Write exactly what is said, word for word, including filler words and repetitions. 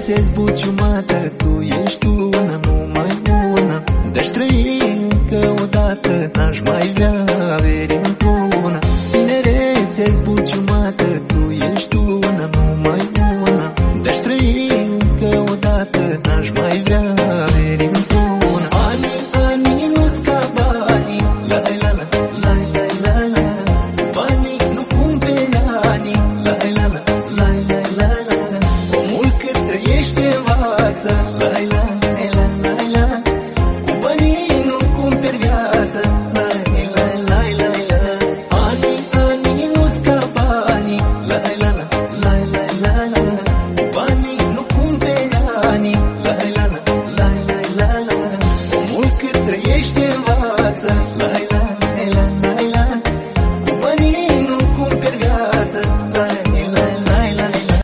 viață-ți buciumată, tu ești una, numai una. De-aș trăi încă o dată, n-aș mai vrea averi